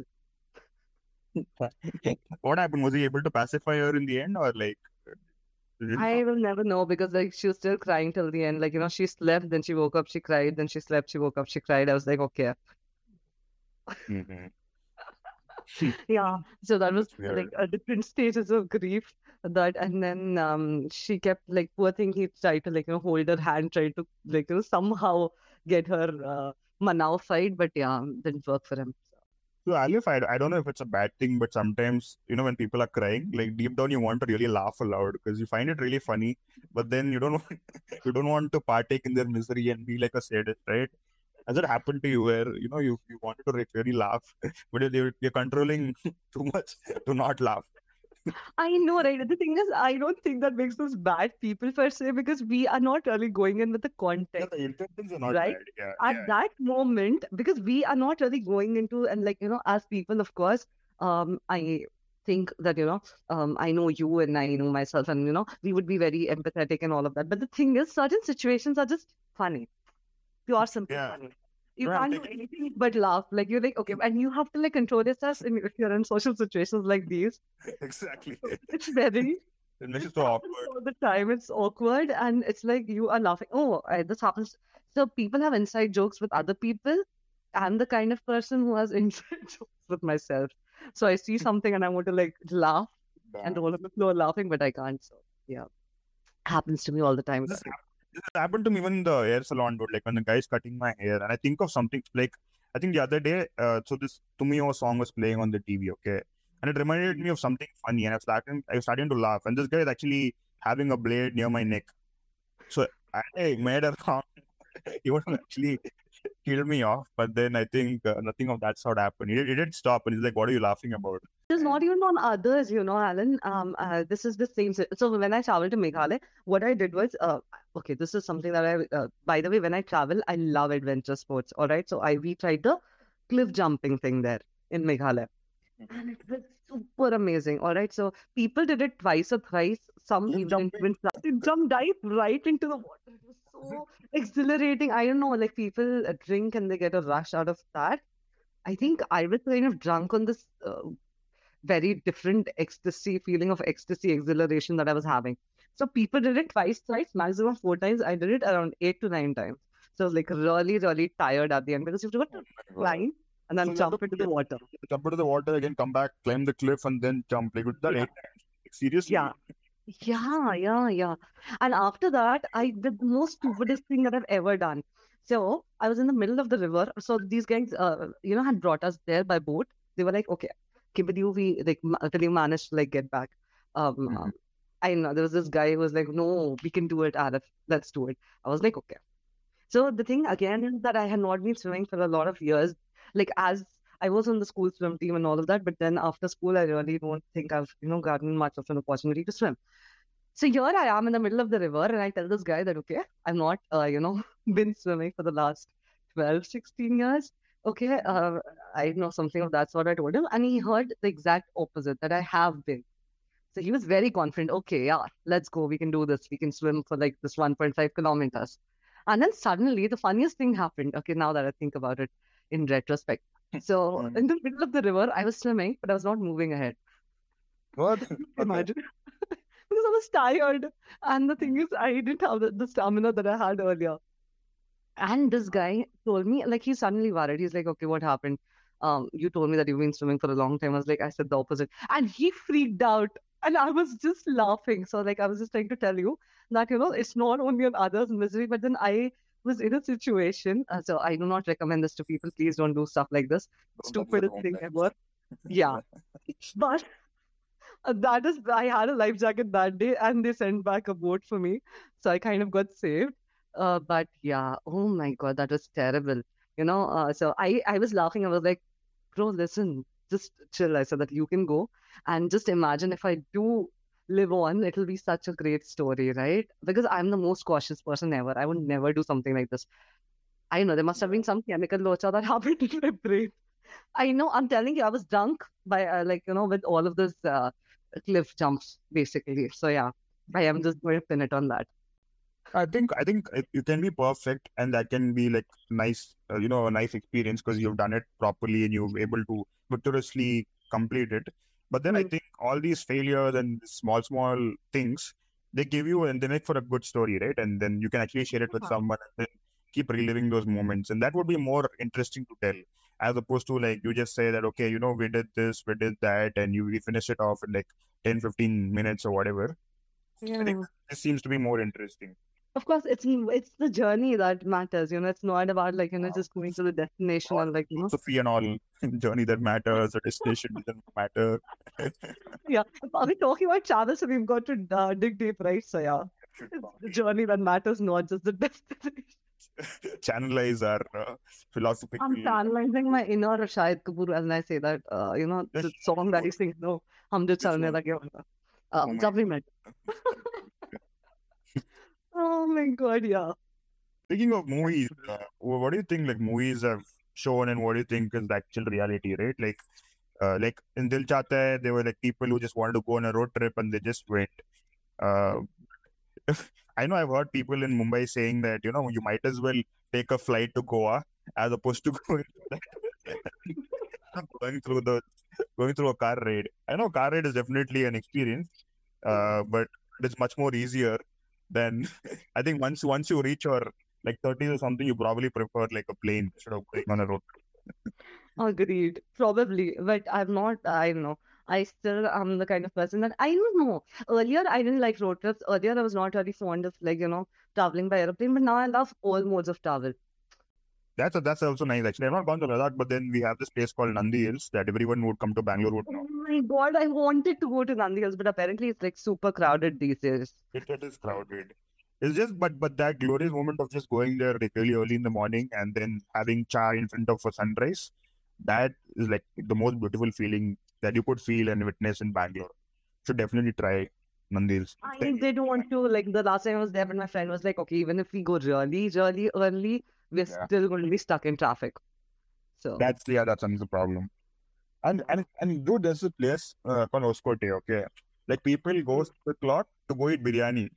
what happened? Was he able to pacify her in the end, or like you didn't know?
I will never know because like she was still crying till the end. Like, you know, she slept, then she woke up, she cried, then she slept, she woke up, she cried. I was like, okay.
Mm-hmm.
Yeah. So that was
That's
like
weird.
a different stages of grief. That and then um she kept like poor thing, he tried to like, you know, hold her hand, tried to like, you know, somehow get her uh manao fight, but yeah, didn't work for him.
So Alif, I, I don't know if it's a bad thing, but sometimes, you know, when people are crying, like deep down you want to really laugh aloud because you find it really funny, but then you don't want, you don't want to partake in their misery and be like a sadist, right? Has it happened to you where, you know, you, you wanted to like, really laugh, but you're, you're controlling too much to not laugh?
I know, right? The thing is, I don't think that makes us bad people per se because we are not really going in with the
Yeah,
context,
the intentions are not
right?
bad. Yeah,
At
yeah.
that moment, because we are not really going into, and like, you know, as people, of course, um, I think that, you know, um, I know you and I know myself, and, you know, we would be very empathetic and all of that. But the thing is, certain situations are just funny, pure, simple
Yeah.
funny. You
No, I'm
can't do
taking
anything but laugh. Like, you're like, okay, and you have to like control yourself in, if you're in social situations like these.
exactly.
So it's very
It makes
this
it so
happens
awkward.
all the time. It's awkward, and it's like you are laughing. Oh, I, this happens. So people have inside jokes with other people. I'm the kind of person who has inside jokes with myself. So I see something and I want to like laugh and
Damn.
roll on the floor laughing, but I can't. So yeah, happens to me all the time.
This, hap- this has happened to me even in the hair salon, dude. Like when the guy's cutting my hair, and I think of something like I think the other day, uh, so this Tumio song was playing on the T V, okay, and it reminded me of something funny, and I was starting, I was starting to laugh, and this guy is actually having a blade near my neck, so I made a sound. He would have actually killed me off, but then I think uh, nothing of that sort happened. He, he did stop, and he's like, "What are you laughing about?"
It is not even on others, you know, Alan. Um, uh, this is the same. si- So when I traveled to Meghalaya, what I did was, uh, okay, this is something that I, uh, by the way, when I travel, I love adventure sports. All right, so I we tried the cliff jumping thing there in Meghalaya,
Mhm.
and it was super amazing. All right, so people did it twice or thrice. Some
Cliff
even
jumping.
even started jump dive right into the water. It was so exhilarating. I don't know, like people uh, drink and they get a rush out of that. I think I was kind of drunk on this. Uh, very different ecstasy, feeling of ecstasy, exhilaration that I was having. So people did it twice, twice, maximum four times. I did it around eight to nine times. So I was like really, really tired at the end because you have
Oh
to
my god.
climb and
So
then
you have to
jump into the
you
water.
have to jump into the water again, come back, climb the cliff, and then jump. Like with that
Yeah,
eight times. Like, seriously.
yeah, yeah, yeah, yeah. And after that, I did the most stupidest thing that I've ever done. So I was in the middle of the river. So these guys, uh, you know, had brought us there by boat. They were like, okay, keep with you. We like ma- till you managed to like get back. Um,
Mhm.
um, I know there was this guy who was like, no, we can do it, Arif. Let's do it. I was like, okay. So the thing again is that I had not been swimming for a lot of years. Like as I was on the school swim team and all of that, but then after school, I really don't think I've, you know, gotten much of an opportunity to swim. So here I am in the middle of the river, and I tell this guy that, okay, I'm not, uh, you know, been swimming for the last twelve, sixteen years. Okay, uh, I know something of that sort. I told him, and he heard the exact opposite that I have been. So he was very confident. Okay, yeah, let's go. We can do this. We can swim for like this one point five kilometers. And then suddenly, the funniest thing happened. Okay, now that I think about it in retrospect. So
Mhm.
in the middle of the river, I was swimming, but I was not moving ahead.
What? Okay.
Imagine. Because I was tired. And the thing is, I didn't have the, the stamina that I had earlier. And this guy told me, like, he's suddenly worried. He's like, okay, what happened? Um, you told me that you've been swimming for a long time. I was like, I said the opposite. And he freaked out. And I was just laughing. So, like, I was just trying to tell you that, you know, it's not only on others' misery, but then I was in a situation. Uh, so, I do not recommend this to people. Please don't do stuff like this.
Don't touch the
Stupidest
wrong
thing
times.
ever. Yeah. But uh, that is, I had a life jacket that day and they sent back a boat for me. So I kind of got saved. Uh, but yeah, oh my God, that was terrible. You know, uh, so I, I was laughing. I was like, bro, listen, just chill. I said that you can go and just imagine if I do live on, it'll be such a great story, right? Because I'm the most cautious person ever. I would never do something like this. I know there must have
Yeah.
been some chemical locha that happened in my brain. I know, I'm telling you, I was drunk by uh, like, you know, with all of this uh, cliff jumps, basically. So yeah, I am just going to pin it on that.
I think I think it, you can be perfect, and that can be like nice, uh, you know, a nice experience because you've done it properly and you're able to vigorously complete it. But then I
Mm.
think all these failures and small small things they give you and they make for a good story, right? And then you can actually share it with
Yeah.
someone and then keep reliving those moments, and that would be more interesting to tell as opposed to like you just say that okay, you know, we did this, we did that, and you we finish it off in like ten, fifteen minutes or whatever. I think
Yeah.
this seems to be more interesting.
Of course, it's it's the journey that matters. You know, it's not about like you know just going to the destination
Not
and like you know.
philosophy and all. Journey that matters, the destination doesn't matter.
Yeah, are we talking about travel? So we've got to uh, dig deep, right? So yeah, it's the journey that matters, not just the destination.
Channelize our uh, philosophical.
I'm channelizing my inner Shahid Kapoor when I say that. Uh, you know,
Yes,
the song that he sings, no, hum jo
which
chalne
one?
lage hoonga. Uh,
Oh my
Jab we met. Oh my God, yeah.
Speaking of movies, uh, wh- what do you think like movies have shown and what do you think is the actual reality, right? Like, uh, like in Dil Chahta Hai, there were like people who just wanted to go on a road trip and they just went. Uh, I know I've heard people in Mumbai saying that, you know, you might as well take a flight to Goa as opposed to going, going through the going through a car ride. I know car ride is definitely an experience,
Yeah.
uh, but it's much more easier than I think once once you reach your like thirties or something, you probably prefer like a plane instead of going on a road.
Agreed. Probably, but I'm not. I don't know. I still am the kind of person that I don't know. Earlier, I didn't like road trips. Earlier, I was not really fond of like you know traveling by aeroplane. But now I love all modes of travel.
That's a, that's also nice actually. I've not gone to Ladakh, but then we have this place called Nandi Hills that everyone would come to Bangalore would know.
Oh my God, I wanted to go to Nandi Hills, but apparently it's like super crowded these days.
It, it is crowded. It's just but but that glorious moment of just going there like really early in the morning and then having chai in front of a sunrise, that is like the most beautiful feeling that you could feel and witness in Bangalore. Should definitely try Nandi Hills.
I did want to like the last time I was there, but my friend was like, okay, even if we go really, really early, we're
Yeah.
still going to be stuck in traffic. So
That's yeah, that's another problem. And and and dude, there's a place uh, called Oskote, okay? Like people go the clock to go eat biryani.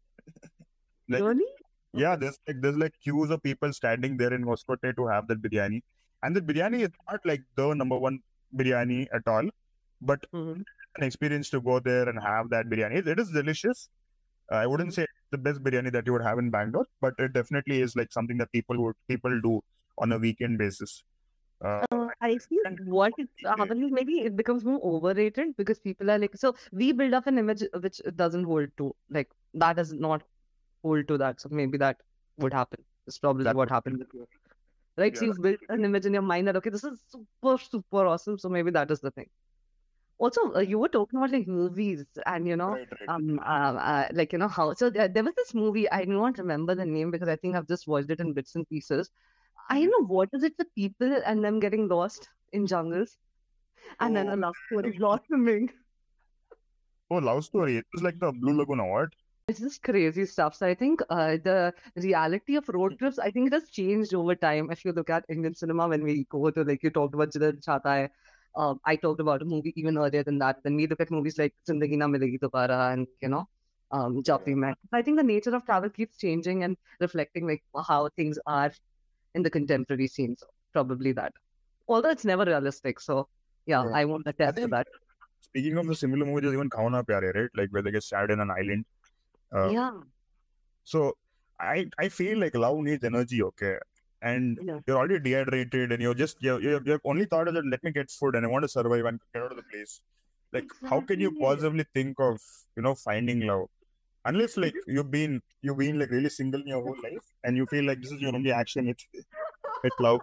Like
really,
yeah, there's like there's like queues of people standing there in Oskote to have that biryani. And the biryani is not like the number one biryani at all, but
Mhm.
an experience to go there and have that biryani. It, it is delicious. Uh, I wouldn't
Mhm.
say it's the best biryani that you would have in Bangalore, but it definitely is like something that people would people do on a weekend basis. Uh,
Uh, I feel
and
what it happens is maybe it becomes more overrated because people are like, so we build up an image which it doesn't hold to. Like that does not hold to that. So maybe that would happen. It's probably
that
what happened with you. Right? So
yeah,
you've built an image in your mind that okay, this is super, super awesome. So maybe that is the thing. Also, uh, you were talking about like movies and you know,
right, right.
um, uh, uh, like you know how. So there, there was this movie. I do not remember the name because I think I've just watched it in bits and pieces. I don't
Mhm.
know what is it with people and them getting lost in jungles and then
Oh,
a love story blossoming.
oh, love story. It was like the Blue Lagoon Award.
It's just crazy stuff. So I think uh, the reality of road trips, I think it has changed over time. If you look at Indian cinema, when we go to like you talked about Jidar Chata Hai, uh, I talked about a movie even earlier than that. Then we look at movies like Zindagi Na Milegi Dobara and you know, um, Jab We
Yeah.
Met. I think the nature of travel keeps changing and reflecting like how things are in the contemporary scene. So probably that. Although it's never realistic. So yeah,
Yeah.
I won't
I
attest to
think
that.
speaking of the similar movies, there's even Kauna Pyare, right? Like where they get sad in an island. Uh,
Yeah.
so I I feel like love needs energy, okay? And
Yeah.
you're already dehydrated and you're just you're, you're, you're only thought of that let me get food and I want to survive and get out of the place. Like how can you
Exactly.
possibly think of you know finding love unless like you've been you've been like really single in your whole life and you feel like this is your only action it's it's love.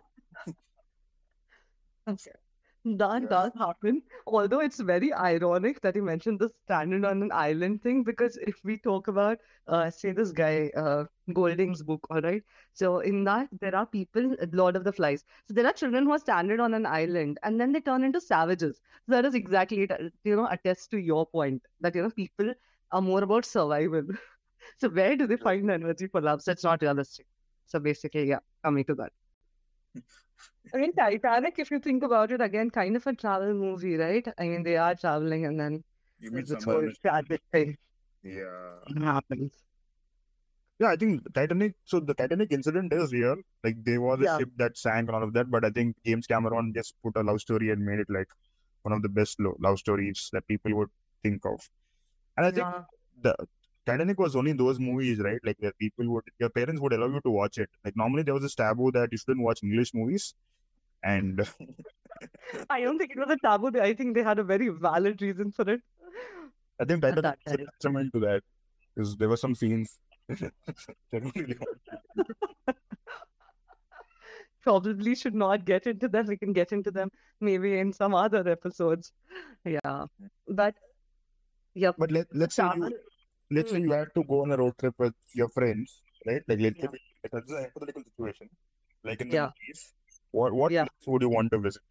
Okay. That
Yeah.
does happen. Although it's very ironic that you mentioned the stranded on an island thing, because if we talk about, uh, say, this guy, uh, Golding's book, all right. So in that, there are people, uh, Lord of the Flies. So there are children who are stranded on an island, and then they turn into savages. So that is exactly it. uh, You know, attests to your point that you know people are more about survival. So where do they find the energy for love? So it's not realistic. So basically, yeah, coming to that. I mean, Titanic, if you think about it, again, kind of a travel movie, right? I mean, they are traveling and then
You meet
there's this
someone
whole
on a ship.
tragic thing
Yeah.
happens.
Yeah, I think Titanic. So the Titanic incident is real. Like there was a
Yeah.
ship that sank and all of that, but I think James Cameron just put a love story and made it like one of the best lo- love stories that people would think of. And I think
Yeah.
the Titanic was only in those movies, right? Like where people would, your parents would allow you to watch it. Like normally there was this taboo that you shouldn't watch English movies, and
I don't think it was a taboo. I think they had a very valid reason for it
I think
at
Titanic
that
is a
time.
testament to that because there were some scenes. Genuinely.
Probably should not get into them. We can get into them maybe in some other episodes. Yeah. But yep.
But let, let's say
Travel.
you let's say
Mm,
you had to go on a road trip with your friends, right? Like let's say
yeah.
we- that's a hypothetical situation, like in the
Yeah.
movies. What what
Yeah.
place would you want to visit?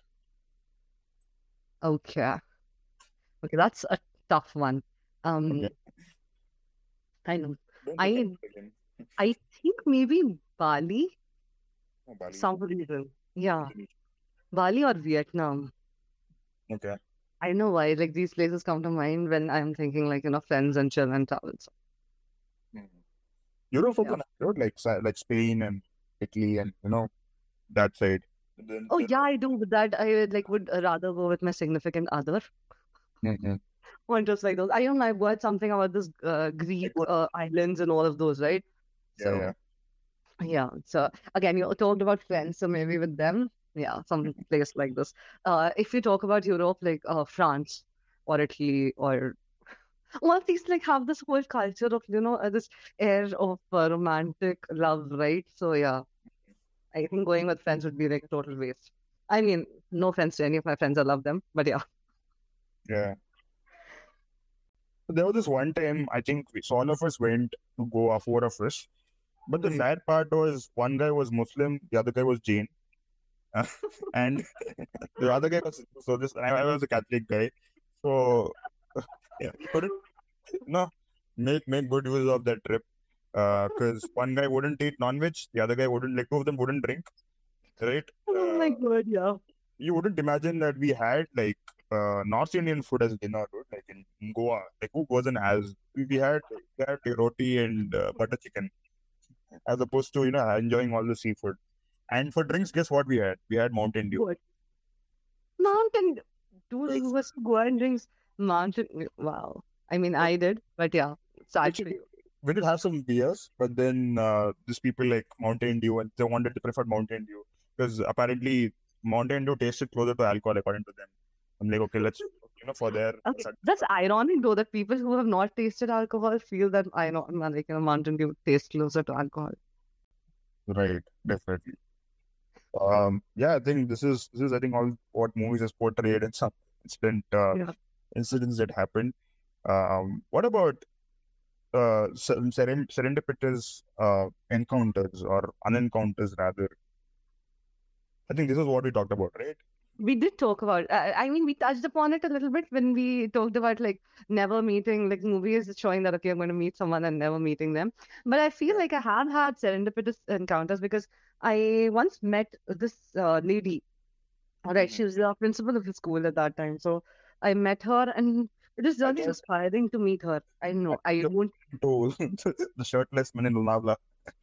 Okay. Okay. That's a tough one.
Okay,
Um, I know.
don't take
I
time again.
I think maybe Bali,
Oh, Bali,
some reason. Yeah.
Indonesia.
Bali or Vietnam.
Okay.
I know why. Like these places come to mind when I'm thinking like, you know, friends and chill and travel. So,
Mhm. Europe
yeah.
also nice, road like Sa- like Spain and Italy and you know that side. Then,
Oh
then
yeah, I do. But that I would, like would rather go with my significant other.
Mhm.
Or just like those. I don't know. I've heard something about this uh,
Like
Greek
what?
uh, islands and all of those, right?
Yeah,
So
yeah.
yeah. So again, you talked about friends, so maybe with them, yeah, some place like this. Uh, if you talk about Europe, like uh, France or Italy or all of these, like have this whole culture of you know uh, this air of uh, romantic love, right? So yeah, I think going with friends would be like a total waste. I mean, no offense to any of my friends, I love them, but yeah.
Yeah. So there was this one time I think we, so all of us went to Goa, four of us. But the
Mhm.
sad part was one guy was Muslim, the other guy was Jain, and the other guy was so this. I, I was a Catholic guy, so yeah, we couldn't you know make make good use of that trip because one guy wouldn't eat non-veg, the other guy wouldn't. Like two of them wouldn't drink, right?
Oh my
Uh,
god, yeah.
you wouldn't imagine that we had like uh, North Indian food as dinner, dude. Like in, in Goa, like who wasn't as we we had we had roti and uh, butter chicken as opposed to you know enjoying all the seafood. And for drinks, guess what we had? We had Mountain Dew.
What? Mountain, dude, who
Because
was to go and drinks mountain? Wow. I mean, I did, but yeah, sad for
actually,
you.
we did have some beers, but then uh, these people like Mountain Dew and they wanted to prefer Mountain Dew because apparently Mountain Dew tasted closer to alcohol according to them. I'm like, okay, let's you know for their
Okay,
sat-
that's ironic though that people who have not tasted alcohol feel that I know, like you know, Mountain Dew tastes closer to alcohol.
right, definitely. Um, yeah, I think this is this is I think all what movies has portrayed and some incident uh,
Yeah.
incidents that happened. Um, what about uh, ser- seren- serendipitous uh, encounters or unencounters rather? I think this is what we talked about, right?
We did talk about, I, I mean, we touched upon it a little bit when we talked about like never meeting, like movies showing that, okay, I'm going to meet someone and never meeting them. But I feel
Yeah.
like I have had serendipitous encounters because I once met this uh, lady. All right,
Mhm.
she was the principal of the school at that time. So I met her and it was
I
really
thought
inspiring to meet her. I
I
know,
thought
I
you
won't,
were to the shirtless man in Lonavala.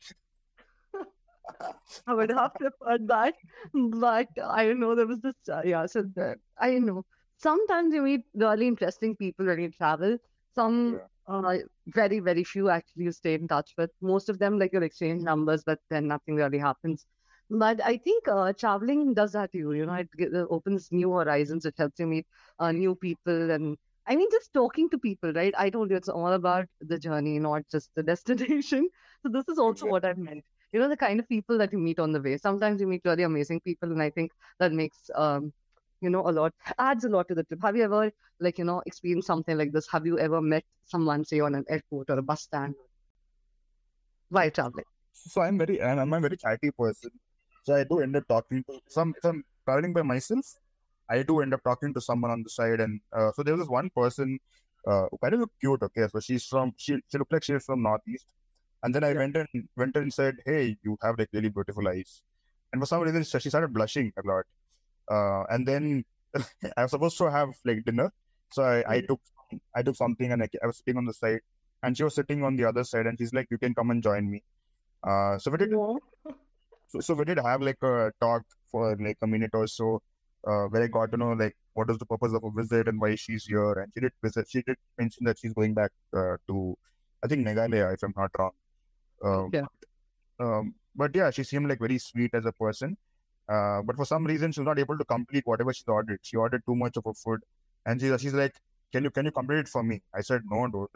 I would have preferred that. But I don't know, there was this, uh, yeah, so the, I don't know. Sometimes you meet really interesting people when you travel. Some,
Yeah.
uh, very, very few actually you stay in touch with. Most of them, like, you'll exchange numbers, but then nothing really happens. But I think uh, traveling does that to you. You know, it, gi- it opens new horizons. It helps you meet uh, new people. And I mean, just talking to people, right? I told you it's all about the journey, not just the destination. So this is also
Exactly.
what I meant. You know, the kind of people that you meet on the way. Sometimes you meet really amazing people, and I think that makes um, you know, a lot adds a lot to the trip. Have you ever, like, you know, experienced something like this? Have you ever met someone, say, on an airport or a bus stand while traveling?
So I'm very I'm, I'm a very chatty person. So I do end up talking to some if I'm traveling by myself, I do end up talking to someone on the side. And uh, so there was this one person uh, who kind of looked cute. Okay, so she's from she she looked like she's from Northeast. And then I
Yeah.
went and went and said, "Hey, you have like really beautiful eyes." And for some reason, she she started blushing a lot. Uh, and then I was supposed to have like dinner, so I, I
Mhm.
took I took something and I, I was sitting on the side, and she was sitting on the other side, and she's like, "You can come and join me." Uh, so we did
No.
so, so we did have like a talk for like a minute or so, uh, where I got to know like what is the purpose of a visit and why she's here. And she did visit. She did mention that she's going back uh, to, I think Meghalaya, if I'm not wrong. Um,
Okay.
um, but yeah, she seemed like very sweet as a person. Uh, but for some reason, she was not able to complete whatever she ordered. She ordered too much of her food, and she she's like, "Can you can you complete it for me?" I said, "No, dude. Like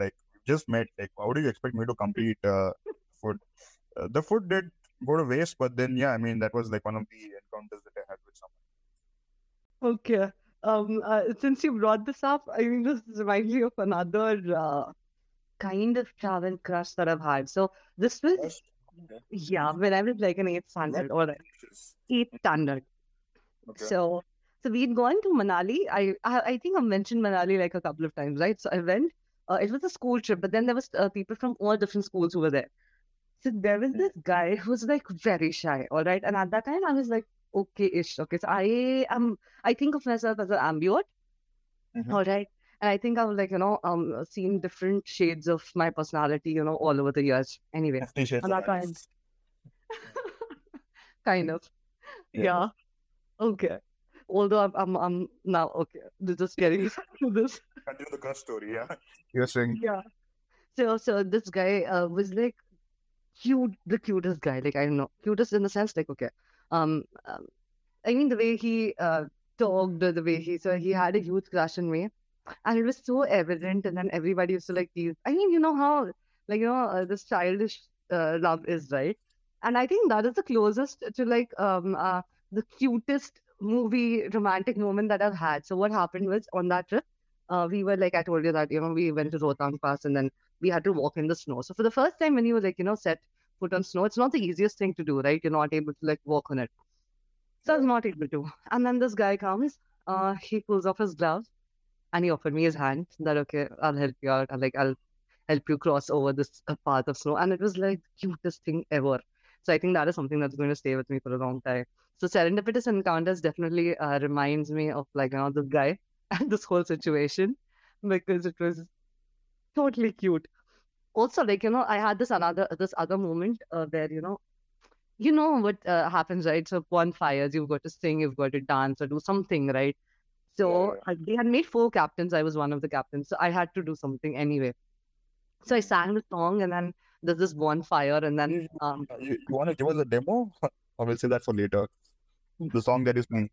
just met. Like, how do you expect me to complete uh, food? Uh, the food did go to waste, but then yeah, I mean that was like one of the encounters that I had with someone.
Okay. Um, uh, since you brought this up, I mean, this reminds me of another uh, kind of travel crush that I've had. So this was,
Yes. Okay.
yeah, when I was like an eighth standard or eighth standard.
Okay.
So, so we'd gone to Manali. I, I, I think I mentioned Manali like a couple of times, right? So I went. Uh, it was a school trip, but then there was uh, people from all different schools who were there. So there was this guy who was like very shy, all right. And at that time, I was like, okay-ish. Okay, so I am. I think of myself as an ambivert,
Mhm.
all right. And I think I've like you know um seen different shades of my personality, you know, all over the years. Anyway,
Fifty Shades
and
of
that time,
Alice.
kind of,
Yeah.
yeah. Okay. Although I'm, I'm, I'm now okay. Just getting to this.
Continue the crush story. Yeah. You're saying.
Yeah. So, so this guy uh, was like cute, the cutest guy. Like I don't know, cutest in the sense like okay. Um, um I mean the way he uh talked, the way he so he had a huge crush on me, and it was so evident. And then everybody used to like tease. I mean, you know how like you know uh, this childish uh, love is, right? And I think that is the closest to like um uh the cutest movie romantic moment that I've had. So what happened was on that trip, uh, we were like I told you that you know we went to Rohtang Pass and then we had to walk in the snow. So for the first time when you like you know set foot on snow, it's not the easiest thing to do, right? You're not able to like walk on it. So I was not able to. And then this guy comes, uh, he pulls off his gloves and he offered me his hand that okay, I'll help you out. I'll like I'll help you cross over this uh, path of snow. And it was like the cutest thing ever. So I think that is something that's going to stay with me for a long time. So serendipitous encounters definitely uh, reminds me of like you know this guy and this whole situation because it was totally cute. Also, like you know, I had this another this other moment uh, where you know you know what uh, happens, right? So bonfires, you've got to sing, you've got to dance or do something, right? So
Yeah.
uh, they had made four captains. I was one of the captains, so I had to do something anyway. So I sang the song, and then there's this bonfire, and then
You,
um,
you, you want to give us a demo? Or we'll say that for later. The song that is playing.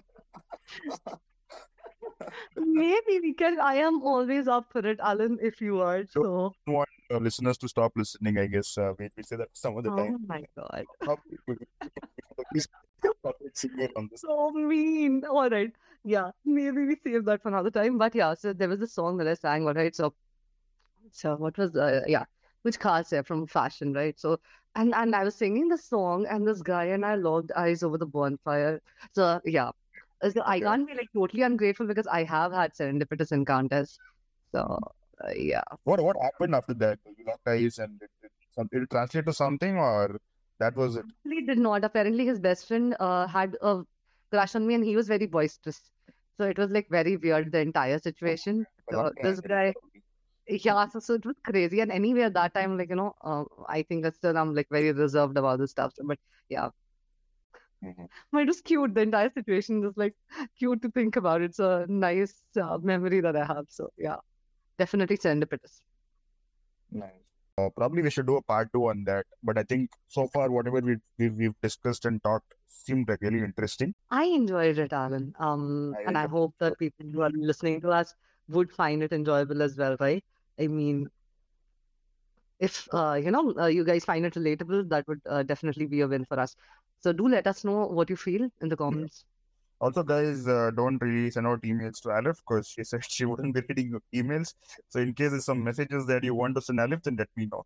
maybe we can. I am always up for it, Alan, if you are.
So
So,
I don't want uh, listeners to stop listening, I guess. Uh, we, we say that some of the time.
oh my god,
Now, we- we- we- Please stop singer on this.
so mean. All right, yeah, maybe we save that for another time. But yeah, so there was a song that I sang. All right, so so what was the yeah, which car say from fashion, right? So and and I was singing the song, and this guy and I locked eyes over the bonfire. So yeah, Uh, so I
Okay.
can't be like totally ungrateful because I have had serendipitous encounters. So uh, yeah,
What what happened after that? You locked eyes and it, it, some, it translate to something, or that was it?
he did not. Apparently, his best friend uh, had a crush on me, and he was very boisterous. So it was like very weird the entire situation.
But
So
not
this
translate
guy.
probably.
Yeah, so, so it was crazy. And anyway, at that time, like, you know, uh, I think that still I'm like very reserved about this stuff. But yeah,
Mhm.
but it was cute. The entire situation was like cute to think about. It's a nice uh, memory that I have. So yeah, definitely serendipitous.
Nice. Uh, probably we should do a part two on that. But I think so far, whatever we, we we've discussed and talked seemed like really interesting.
I enjoyed it, Alan. Um,
I
and I
enjoyed
hope that people who are listening to us would find it enjoyable as well, right? I mean, if uh, you know uh, you guys find it relatable, that would uh, definitely be a win for us. So do let us know what you feel in the comments.
Also, guys, uh, don't really send out emails to Aleph because she said she wouldn't be reading your emails. So, in case there's some messages that you want to send Aleph, then let me know.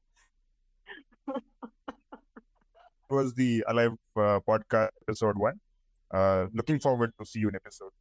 It was the Alive uh, podcast episode one. Uh, looking forward to see you in episode